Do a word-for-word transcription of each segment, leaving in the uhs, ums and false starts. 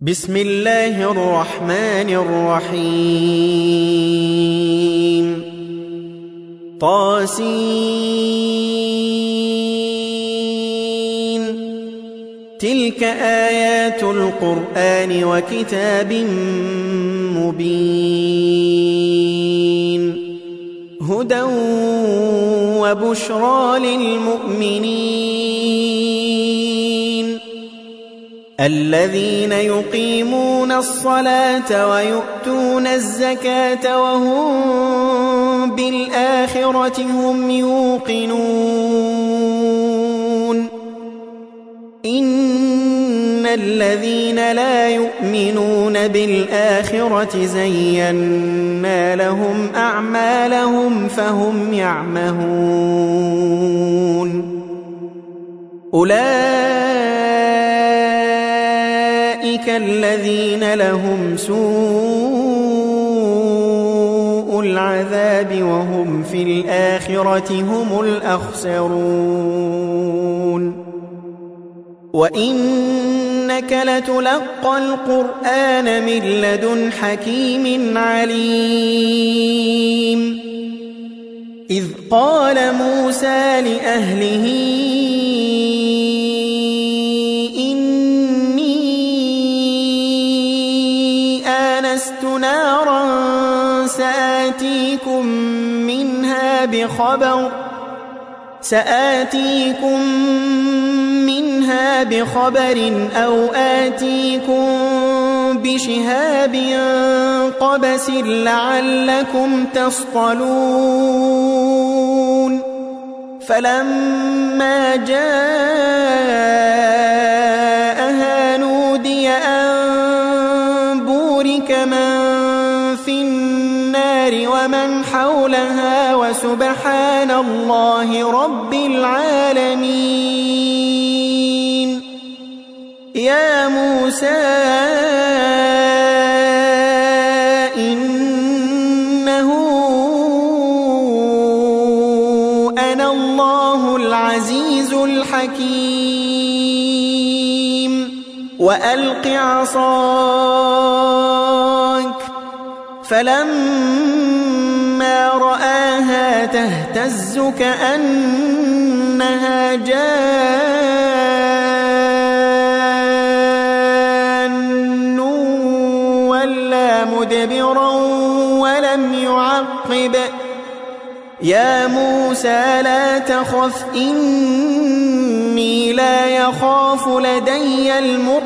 بسم الله الرحمن الرحيم طاسين تلك آيات القرآن وكتاب مبين هدى وبشرى للمؤمنين الذين يقيمون الصلاة ويؤتون الزكاة وهم بالآخرة هم يوقنون إن الذين لا يؤمنون بالآخرة زينا لهم أعمالهم فهم يعمهون أولئك الذين لهم سوء العذاب وهم في الآخرة هم الأخسرون وإنك لتلقى القرآن من لدن حكيم عليم إذ قال موسى لأهله نارا سآتيكم منها بخبر سآتيكم منها بخبر أو آتيكم بشهاب قبس لعلكم تصطلون فلما جاءها نودي أن بورك من في النار ومن حولها وسبحان الله رب العالمين يا موسى إنه أنا الله العزيز الحكيم وألق عصاك فلما رآها تهتز كأنها جان ولا مدبرا ولم يعقب يا موسى لا تخف إني لا يخاف لدي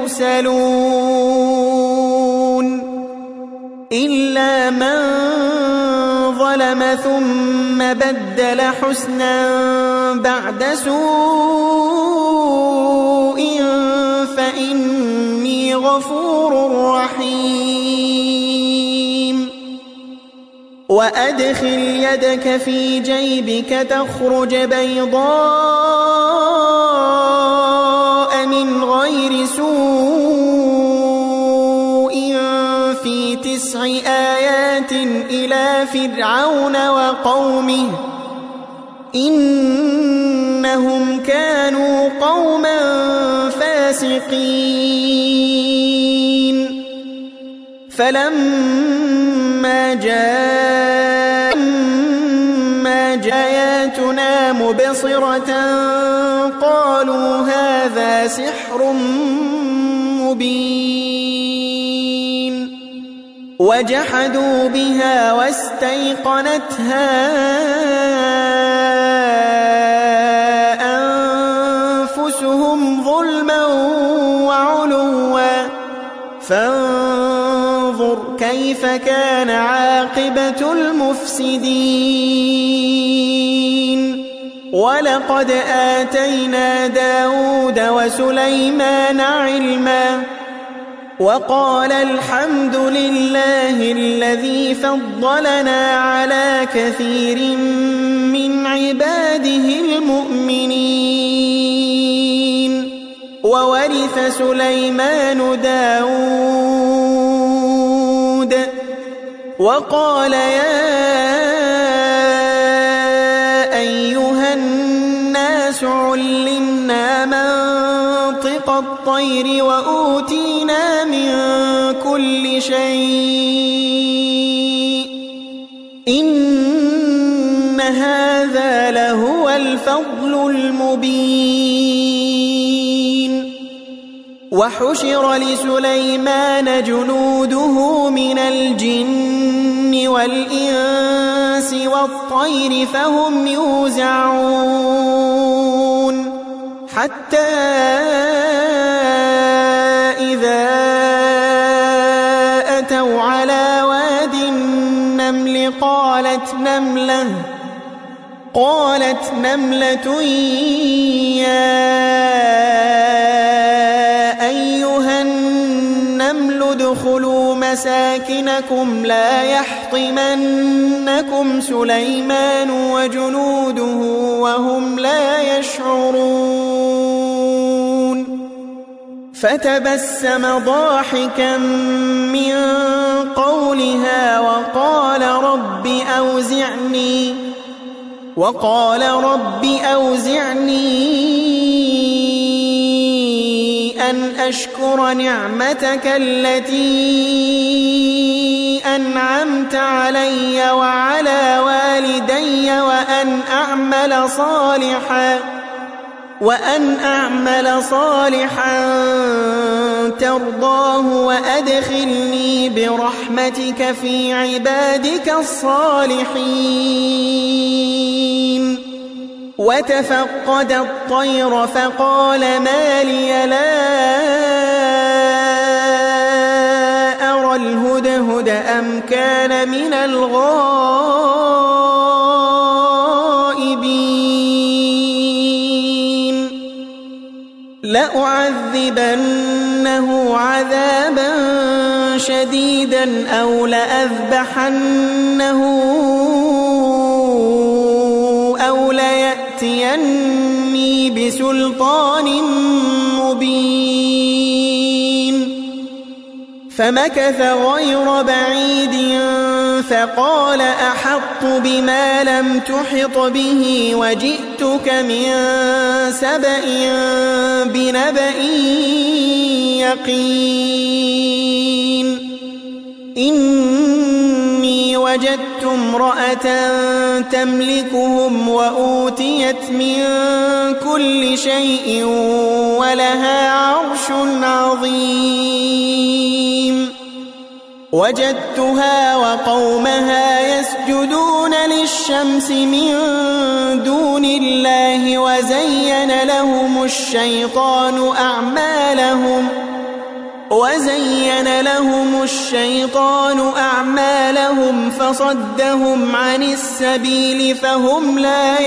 المرسلون إلا من ظلم ثم بدل حسنا بعد سوء فإني غفور رحيم وأدخل يدك في جيبك تخرج بيضاء من غير سوء في تسع آيات إلى فرعون وقومه إنهم كانوا قوما فاسقين فلما جاء ما جاءتنا مبصرة قالوا هذا سحر مبين وجحدوا بها واستيقنتها أنفسهم ظلما وعلوا فانظر كيف كان عاقبة المفسدين ولقد آتينا داود وسليمان علما وقال الحمد لله الذي فضلنا على كثير من عباده المؤمنين وورث سليمان داود وقال يا أيها الناس علمنا منطق والطير وأوتينا من كل شيء إن هذا لهو الفضل المبين وحشر لسليمان جنوده من الجن والإنس والطير فهم يوزعون حتى إذا أتوا على واد النمل قالت نملة قالت نملة يا أيها النمل ادخلوا مساكنكم لا يحطمنكم سليمان وجنوده وهم لا يشعرون فتبسم ضاحكا من قولها وقال رب أوزعني وقال رب أوزعني أن أشكر نعمتك التي أنعمت علي وعلى والدي وأن أعمل صالحا وأن أعمل صالحا ترضاه وأدخلني برحمتك في عبادك الصالحين وتفقد الطير فقال ما لي لا أرى الهدهد أم كان من الغائبين لأعذبنه عذابا شديدا أو لأذبحنه أو ليأتيني بسلطان مبين فمكث غير بعيد فقال أحط بما لم تحط به وجئتك من سبأ بنبأ يقين إني وجدت امرأة تملكهم وأوتيت من كل شيء ولها عرش عظيم وجدتها وقومها يسجدون للشمس من دون الله وزين لهم الشيطان أعمالهم وزين لهم الشيطان أعمالهم فصدهم عن السبيل فهم لا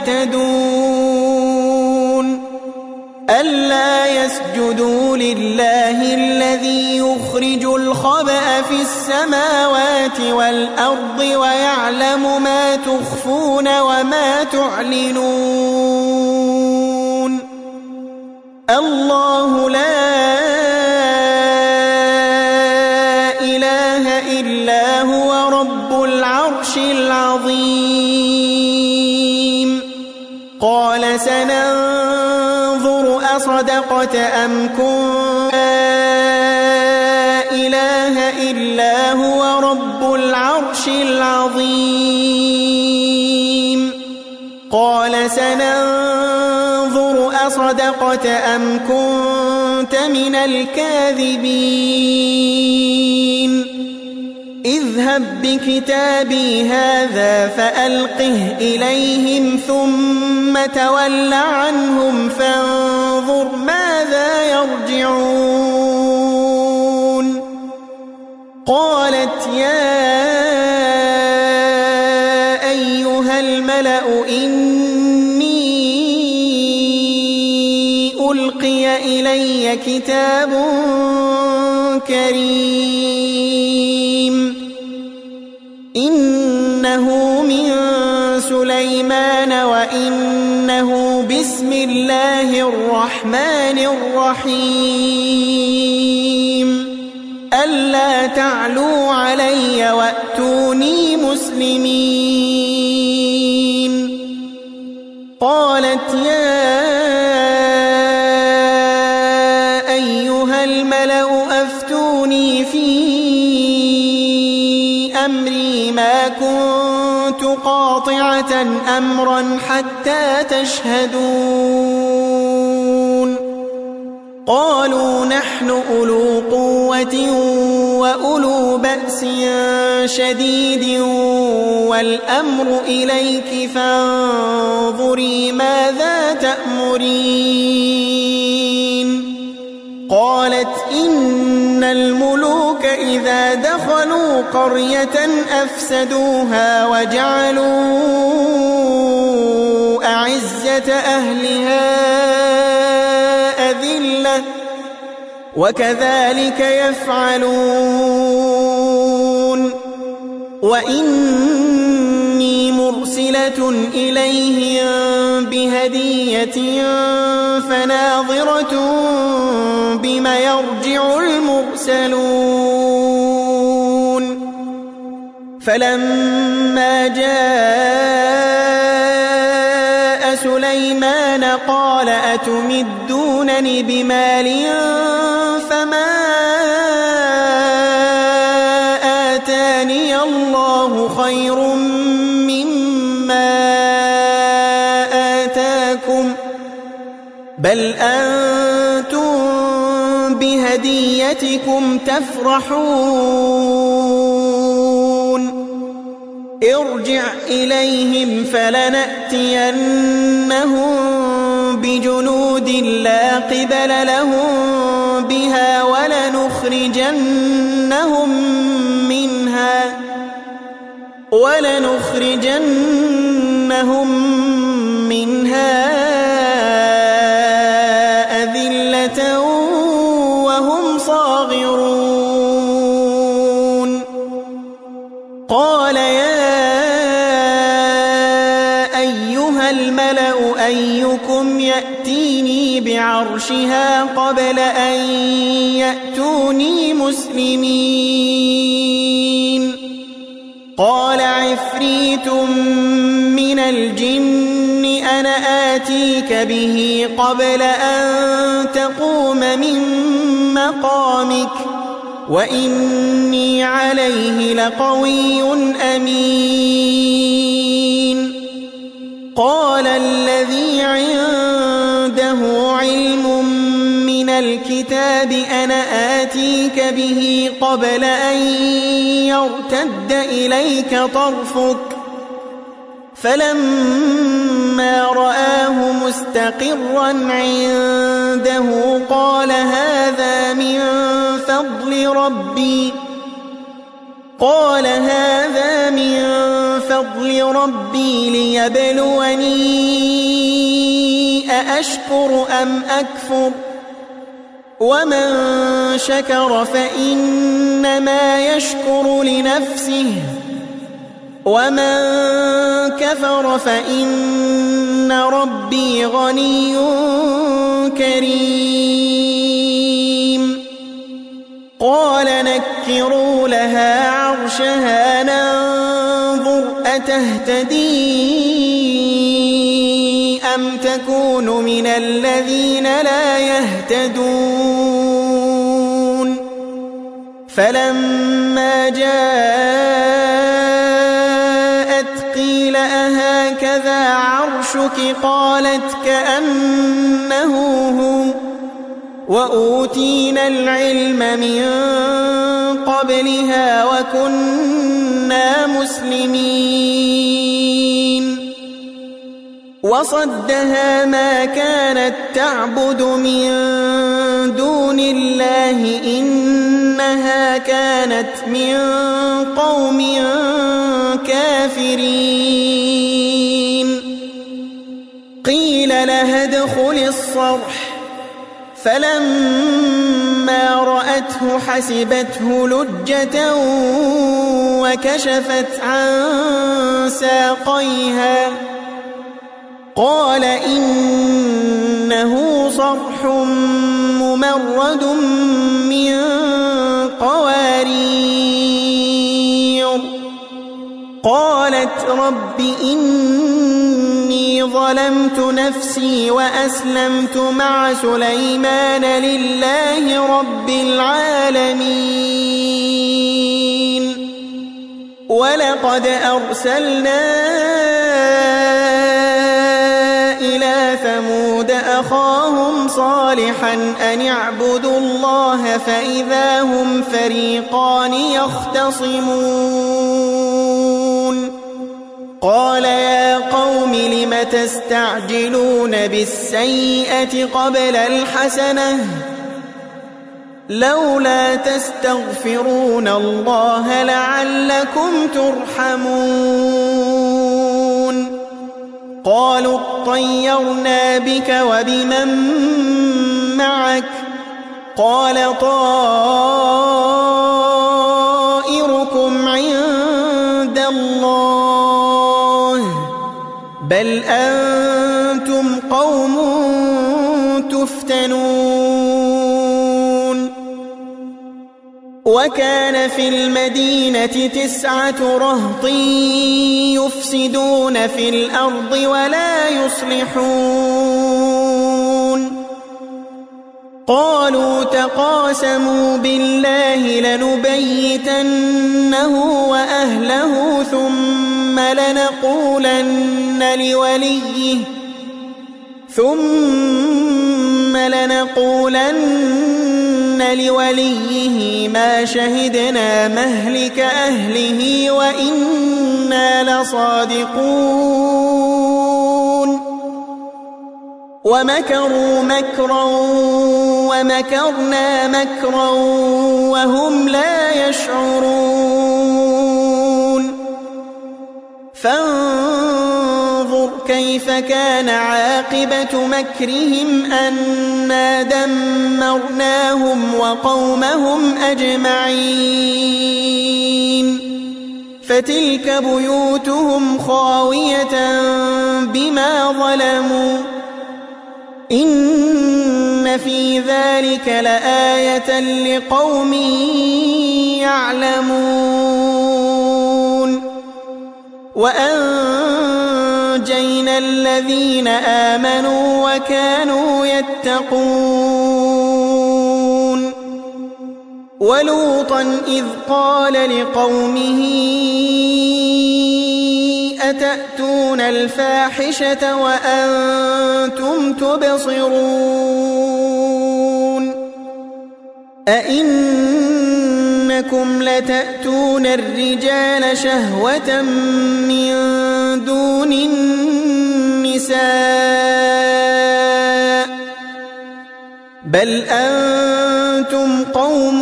يهتدون ألا يسجدوا لله الذي يخرج الخبأ في السماوات والأرض ويعلم ما تخفون وما تعلنون الله لا إله إلا هو رب العرش العظيم قال سننظر أصدقت أم كنت لا إله إلا هو رب العرش العظيم قال سننظر أصدقت أم كنت من الكاذبين اذهب بكتابي هذا فألقه إليهم ثم تول عنهم فانظر ماذا يرجعون قالت يا أيها الملأ إني ألقي إلي كتاب كريم إنه من سليمان وإنه بسم الله الرحمن الرحيم ألا تعلوا علي وأتوني مسلمين قالت يا فافتوني في أمري ما كنت قاطعة أمرا حتى تشهدون قالوا نحن أولو قوة وأولو بأس شديد والأمر إليك فانظري ماذا تأمرين قالت إن الملوك إذا دخلوا قرية أفسدوها وجعلوا أعزة أهلها أذلة وكذلك يفعلون وإني مرسلة إليهم بهدية فناظرة بما يرجع المرسلون فلما جاء سليمان قال أتمدونني بمال فما آتاني الله خير مما آتاكم بل أنتم بهديتكم تفرحون ارجع إليهم فلنأتينهم بجنود لا قبل لهم بها ولنخرجنهم منها ولنخرجنهم منها أذلة وهم صاغرون قال يا أيها الملأ أيكم يأتيني بعرشها قبل أن يأتوني مسلمين قال عفريت من الجن أنا آتيك به قبل أن تقوم من مقامك وإني عليه لقوي أمين قال الذي عنده علم من الكتاب أنا آتيك به قبل أن يرتد إليك طرفك فلما رآه مستقرا عنده قال هذا من فضل ربي قال هذا من فضل ربي ليبلوني أأشكر أم أكفر ومن شكر فإنما يشكر لنفسه ومن كفر فإن ربي غني كريم قال نكروا لها عرشها ننظر أتهتدي أم تكون من الذين لا يهتدون فلما جاءت قيل أهكذا عرشك قالت كأنه هو وأوتينا العلم من قبلها وكنا مسلمين وصدها ما كانت تعبد من دون الله إنها كانت من قوم كافرين قيل لها ادخل الصرح فلما رأته حسبته لجة وكشفت عن ساقيها قال إنه صرح ممرد من قوارير قالت رب إني ظلمت نفسي وأسلمت مع سليمان لله رب العالمين ولقد أرسلنا إلى ثمود أخاهم صالحا أن اعبدوا الله فإذا هم فريقان يختصمون قال يا قوم لم تستعجلون بالسيئة قبل الحسنة لولا تستغفرون الله لعلكم ترحمون قالوا اطيرنا بك وبمن معك قال طائركم عند الله بل أنتم قوم تفتنون وكان في المدينة تسعة رهط يفسدون في الأرض ولا يصلحون قالوا تقاسموا بالله لنبيتنه وأهله ثم لنقولن لوليه ثم لنقولن لوليه ما شهدنا مهلك أهله وإنا لصادقون ومكروا مكرا ومكرنا مكرا وهم لا يشعرون فانظر كيف كان عاقبة مكرهم أنا دمرناهم وقومهم أجمعين فتلك بيوتهم خاوية بما ظلموا إن في ذلك لآية لقوم يعلمون وأنجينا الذين آمنوا وكانوا يتقون ولوطا إذ قال لقومه أتأتون الفاحشة وأنتم تبصرون أئنكم لتأتون الرجال شهوة من دون النساء بل أنتم قوم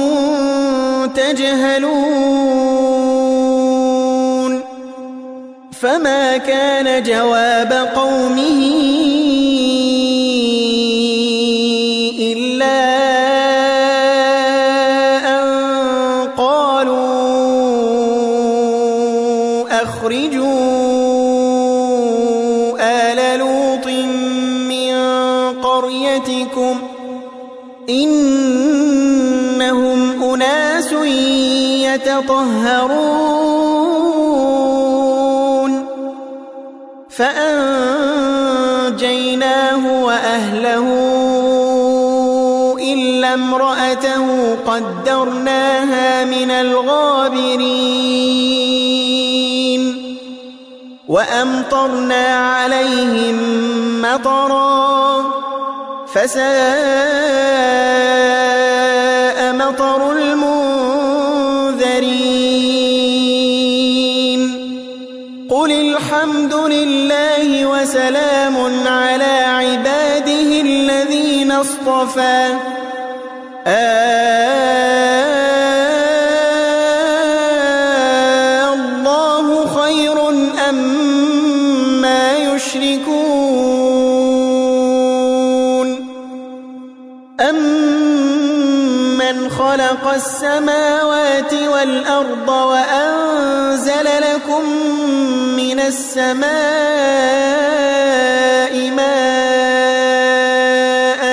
تجهلون فما كان جواب قومه إلا أن قالوا أخرجوا آل لوط من قريتكم إنهم أناس يتطهرون فأنجيناه وأهله إلا امرأته قدرناها من الغابرين وأمطرنا عليهم مطرا فساء مطر المنذرين قل الحمد لله وسلام على عباده الذين اصطفى الله خير أما يشركون أمن خلق السماوات والأرض وأنزل لكم من السماء ماء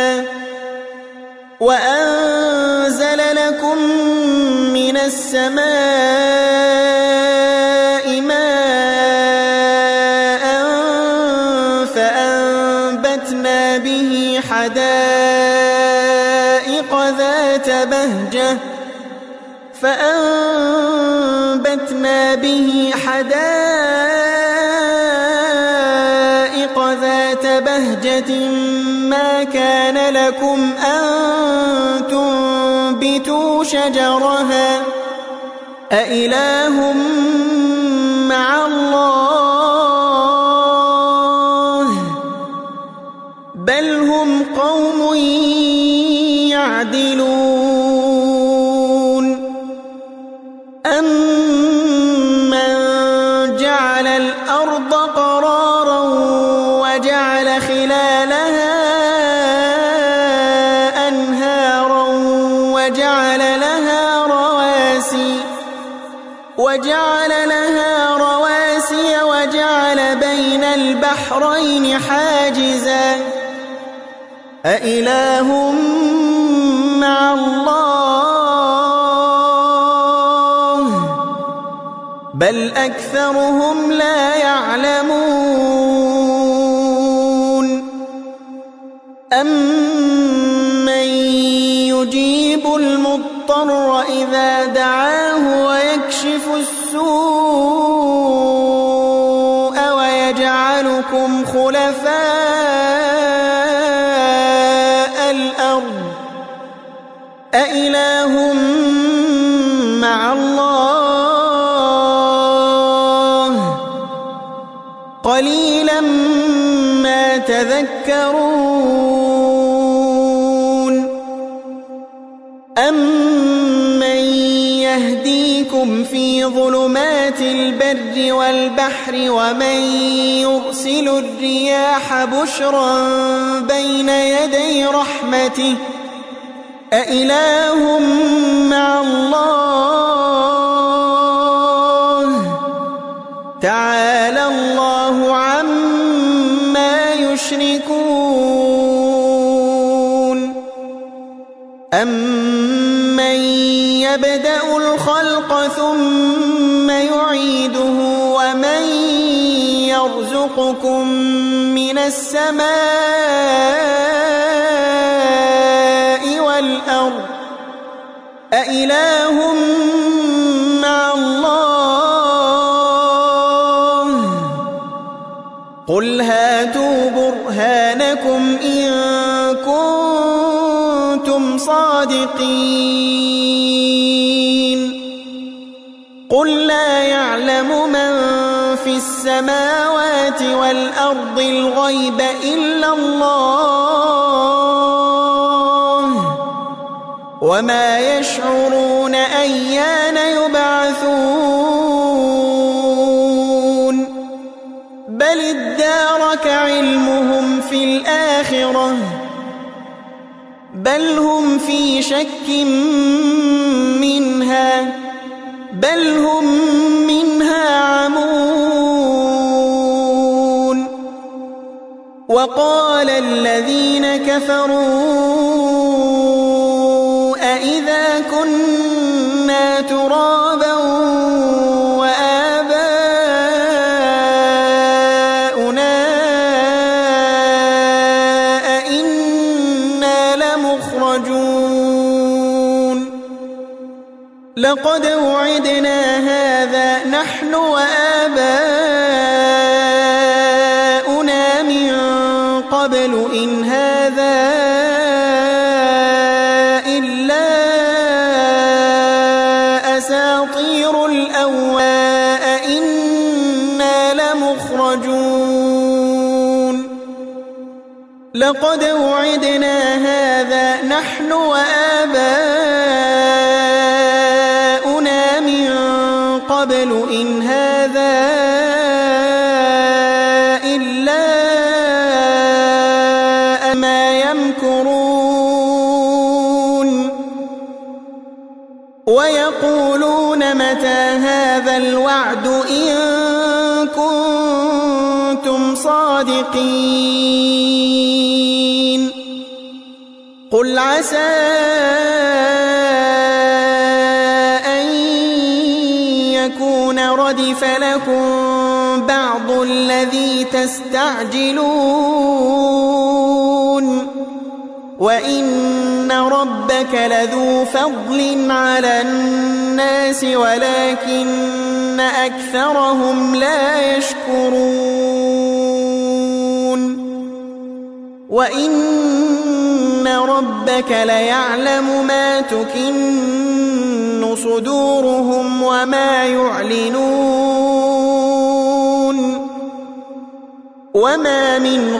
وأنزل لكم من السماء ماء فأنبتنا به حدائق ذات بهجة ما كان لكم أن تنبتوا شجرها أإله مع الله بل هم قوم يعدلون أمن جعل الأرض قرارا وجعل خلالها أنهارا وجعل لها رواسي وجعل لها رواسي وجعل بين البحرين حاجزا أإله مع الله بل أكثرهم لا يعلمون أمن يجيب المضطر إذا دعاه ويكشف السوء ويجعلكم خلفاء الأرض أإله مع الله قليلا ما تذكرون أمن يهديكم في ظلمات البر والبحر ومن يرسل الرياح بشرا بين يدي رحمته أإله مع الله تعالى الله عما يشركون أمن يبدأ الخلق ثم يعيده ومن يرزقكم من السماء والأرض أإله مع الله قل هاتوا برهانكم إن كنتم صادقين قل لا يعلم من في السماوات والأرض الغيب إلا الله وما يشعرون أيان يبعثون بل ادارك علمهم في الآخرة بل هم في شك منها بل هم منها عمون وقال الذين كفروا أإذا كنا ترابا وآباؤنا أإنا لمخرجون لقد وعدنا هذا نحن وآباؤنا من قبل إن هذا إلا أساطير الأولين أإنا لمخرجون لقد وعدنا هذا نحن وآباؤنا من قبل إن هذا إلا ما يمكرون ويقولون متى هذا الوعد إن كنتم صادقين قل عسى أن يكون ردف لكم بعض الذي تستعجلون وإن ربك لذو فضل على الناس الناس ولكن أكثرهم لا يشكرون وإن ربك ليعلم ما تكن صدورهم وما يعلنون وما من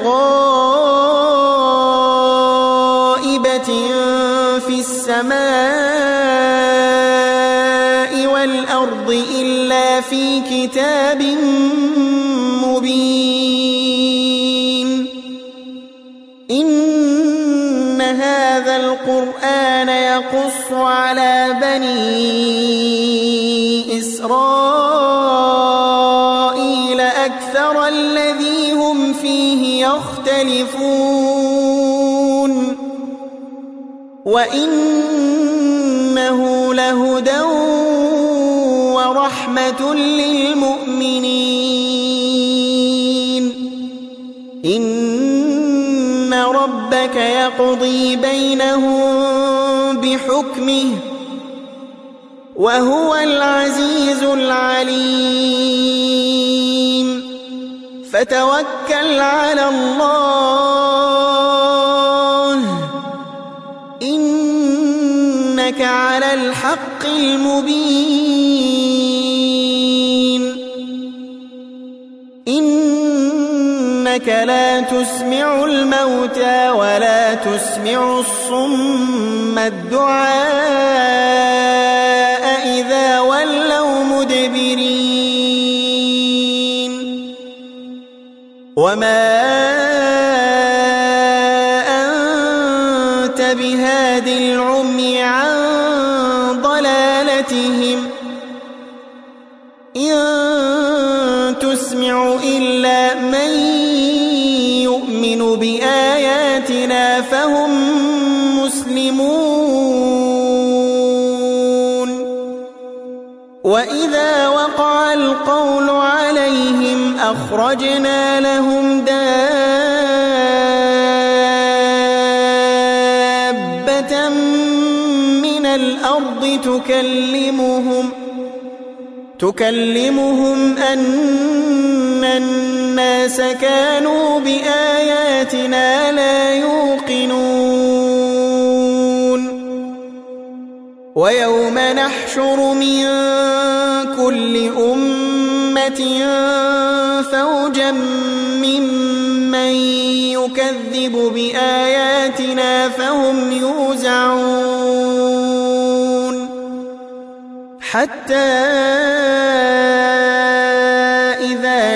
غائبة في السماء والأرض إلا في كتاب مبين إن هذا القرآن يقص على بني إسرائيل أكثر الذي هم فيه يختلفون وإنه لهدى ورحمة للمؤمنين إن ربك يقضي بينهم بحكمه وهو العزيز العليم فتوكل على الله إنك على الحق المبين إنك لا تسمع الموتى ولا تسمع الصم الدعاء إذا ولوا مدبرين وما أنت بهاد العمي عن ضلالتهم إن تسمع إلا من يؤمن بآياتنا فهم مسلمون وإذا وقع القول عليهم أخرجنا لهم دابة من الأرض تكلمهم تكلمهم أن الناس كانوا بآياتنا لا يوقنون ويوم نحشر من كل أمة فوجا ممن يكذب بآياتنا فهم يوزعون حتى إذا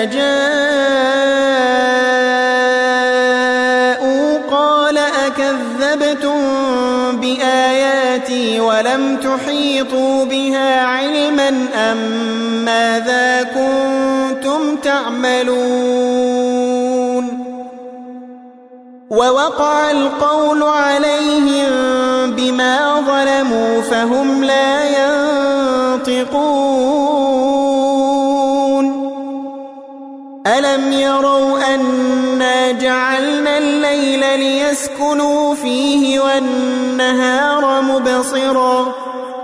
جاءوا قال أكذبتم بآياتي ولم تحيطوا بها علما أم ماذا كنتم تعملون ووقع القول عليهم بما ظلموا فهم لا ينطقون ألم يروا أنا جعلنا الليل ليسكنوا فيه والنهار مبصرا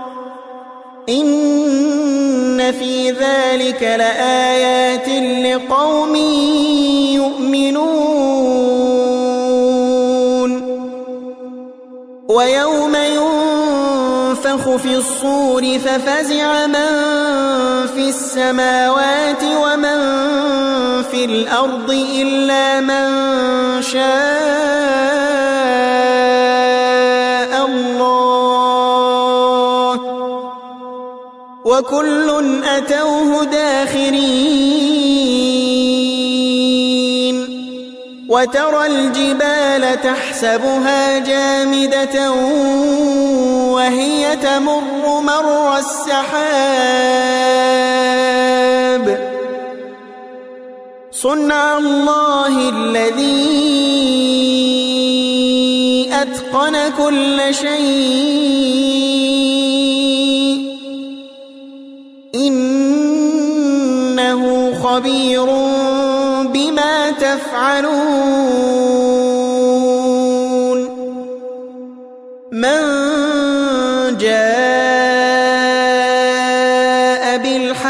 إن في ذلك لآيات لقوم يؤمنون ويوم ينفخ في الصور ففزع من في السماوات ومن في الأرض إلا من شاء الله وكل أتوه داخرين وترى الجبال تحسبها جامدة وهي تمر مر السحاب صنع الله الذي أتقن كل شيء إنه خبير بما تفعلون من جاء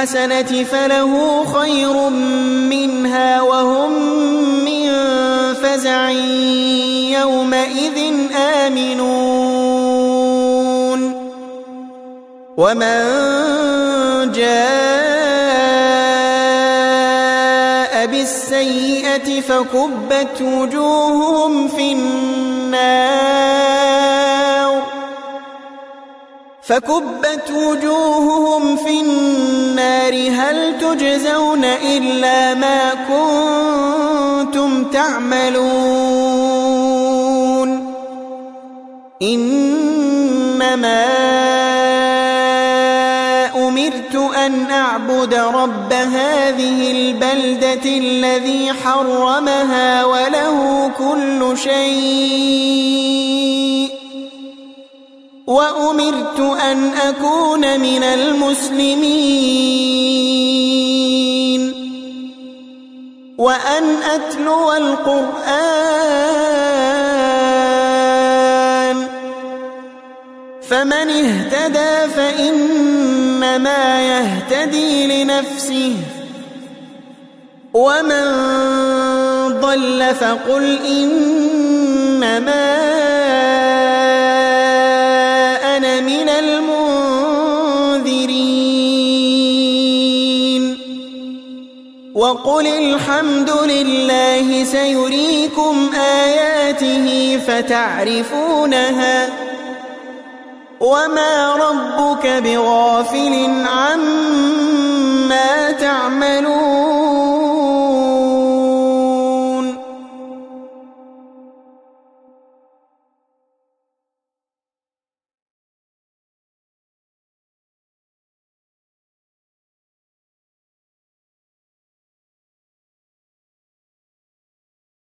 الحسنة فله خير منها وهم من فزع يومئذ آمنون ومن جاء بالسيئة فكبت وجوههم في النار فكبت وجوههم في النار هل تجزون إلا ما كنتم تعملون إنما أمرت أن أعبد رب هذه البلدة الذي حرمها وله كل شيء وأمرت أن أكون من المسلمين وأن أتلو القرآن فمن اهتدى فإنما يهتدي لنفسه ومن ضل فقل إنما أنا من المنذرين وقل الحمد لله سيريكم آياته فتعرفونها وما ربك بغافل عما تعملون